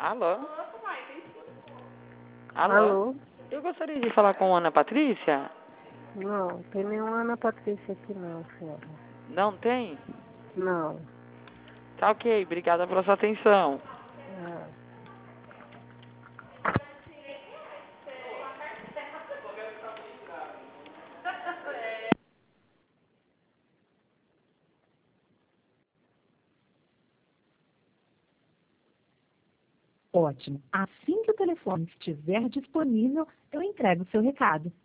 Alô? Alô? Alô? Eu gostaria de falar com Ana Patrícia. Não, tem nenhuma Ana Patrícia aqui não, senhora. Não tem? Não. Tá ok, obrigada pela sua atenção. Ah. Ótimo. Assim que o telefone estiver disponível, eu entrego o seu recado.